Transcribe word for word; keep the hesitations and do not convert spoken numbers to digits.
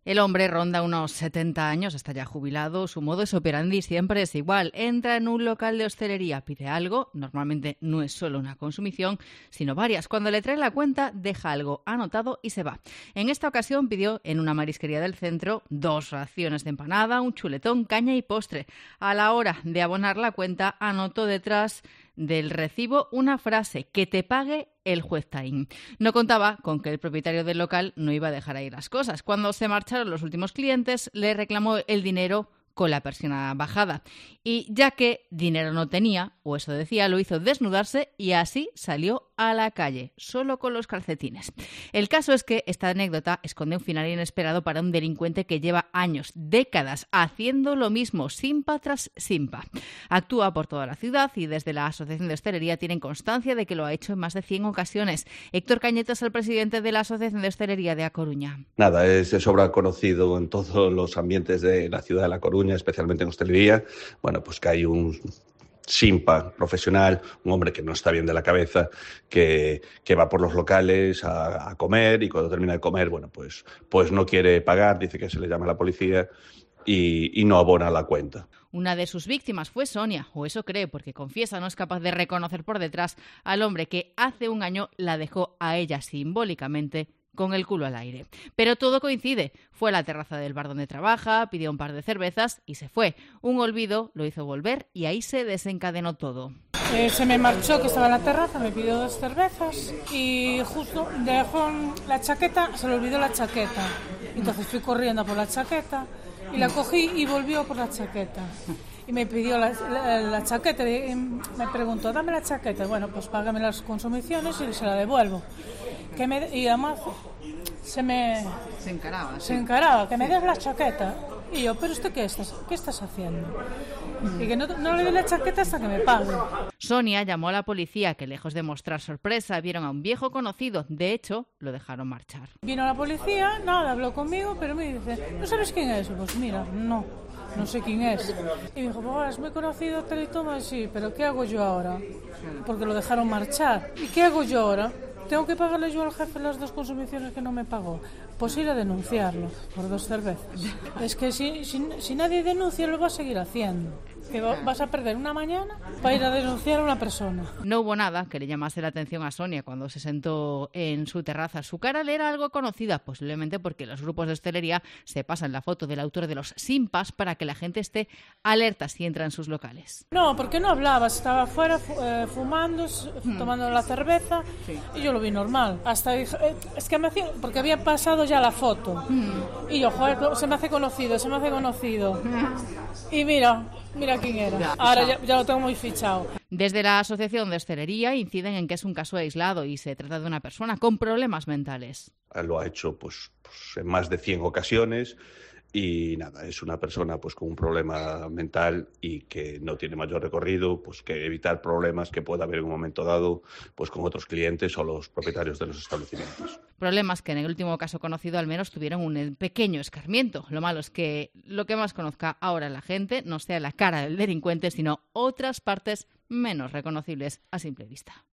El hombre ronda unos setenta años, está ya jubilado, su modus operandi siempre es igual. Entra en un local de hostelería, pide algo, normalmente no es solo una consumición, sino varias. Cuando le trae la cuenta, deja algo anotado y se va. En esta ocasión pidió en una marisquería del centro dos raciones de empanada, un chuletón, caña y postre. A la hora de abonar la cuenta, anotó detrás del recibo una frase: que te pague el juez Taín. No contaba con que el propietario del local no iba a dejar ahí las cosas. Cuando se marcharon los últimos clientes, le reclamó el dinero con la persiana bajada. Y ya que dinero no tenía, o eso decía, lo hizo desnudarse y así salió a la calle, solo con los calcetines. El caso es que esta anécdota esconde un final inesperado para un delincuente que lleva años, décadas, haciendo lo mismo, simpa tras simpa. Actúa por toda la ciudad y desde la Asociación de Hostelería tienen constancia de que lo ha hecho en más de cien ocasiones. Héctor Cañete es el presidente de la Asociación de Hostelería de A Coruña. Nada, es de sobra conocido en todos los ambientes de la ciudad de La Coruña, especialmente en hostelería, bueno, pues que hay un simpa profesional, un hombre que no está bien de la cabeza, que, que va por los locales a, a comer y cuando termina de comer, bueno, pues, pues no quiere pagar, dice que se le llama a la policía y, y no abona la cuenta. Una de sus víctimas fue Sonia, o eso cree, porque confiesa no es capaz de reconocer por detrás al hombre que hace un año la dejó a ella simbólicamente con el culo al aire. Pero todo coincide. Fue a la terraza del bar donde trabaja, pidió un par de cervezas y se fue. Un olvido lo hizo volver y ahí se desencadenó todo. Eh, se me marchó, que estaba en la terraza, me pidió dos cervezas y justo dejó la chaqueta, se le olvidó la chaqueta. Entonces fui corriendo por la chaqueta y la cogí y volvió por la chaqueta. Y me pidió la, la, la chaqueta y me preguntó, dame la chaqueta. Bueno, pues págame las consumiciones y se la devuelvo. Que me, y además se me... Se encaraba. Se sí. encaraba, que me des la chaqueta. Y yo, ¿pero usted qué estás, qué estás haciendo? Y que no, no le dé la chaqueta hasta que me pague. Sonia llamó a la policía, que lejos de mostrar sorpresa, vieron a un viejo conocido. De hecho, lo dejaron marchar. Vino la policía, nada, habló conmigo, pero me dice, ¿no sabes quién es? Pues mira, no, no sé quién es. Y me dijo, pues ahora es muy conocido, tal y toma, sí, pero ¿qué hago yo ahora? Porque lo dejaron marchar. ¿Y qué hago yo ahora? ¿Tengo que pagarle yo al jefe las dos consumiciones que no me pagó? Pues ir a denunciarlo por dos cervezas. Es que si, si, si nadie denuncia, lo va a seguir haciendo. Que vas a perder una mañana para ir a denunciar a una persona. No hubo nada que le llamase la atención a Sonia cuando se sentó en su terraza. Su cara le era algo conocida, posiblemente porque los grupos de hostelería se pasan la foto del autor de los simpas para que la gente esté alerta si entra en sus locales. No, porque no hablaba, estaba afuera eh, fumando, tomando la cerveza sí. Y yo lo vi normal. Hasta dije, eh, es que me hacía, porque había pasado ya la foto. Mm. Y yo, joder, se me hace conocido, se me hace conocido. Y mira... Mira quién era. Ahora ya, ya lo tengo muy fichado. Desde la Asociación de Hostelería inciden en que es un caso aislado y se trata de una persona con problemas mentales. Lo ha hecho pues, pues en más de cien ocasiones y nada, es una persona pues con un problema mental y que no tiene mayor recorrido, pues que evitar problemas que pueda haber en un momento dado pues con otros clientes o los propietarios de los establecimientos. Problemas que en el último caso conocido al menos tuvieron un pequeño escarmiento. Lo malo es que lo que más conozca ahora la gente no sea la cara del delincuente, sino otras partes menos reconocibles a simple vista.